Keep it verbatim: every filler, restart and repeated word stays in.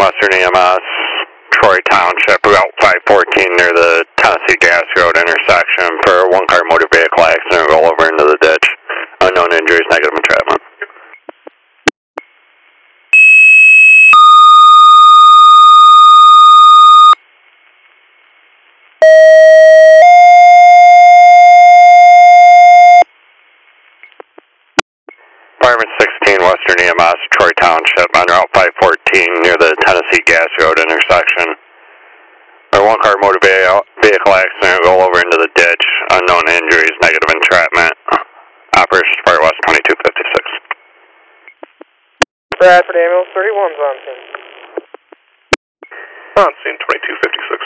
Western E M S, Troy Township, Route five fourteen near the Tennessee Gas Road intersection for a one-car motor vehicle accident, roll over into the ditch. Unknown injuries, negative entrapment. Fireman sixteen, Western E M S, Troy Township, on Route five fourteen near the Tennessee Gas Road intersection. A one-car motor vehicle accident, roll over into the ditch. Unknown injuries, negative entrapment. Operations Fire West twenty-two fifty-six. Bradford Ambulance thirty-one's on scene. On scene twenty-two fifty-six.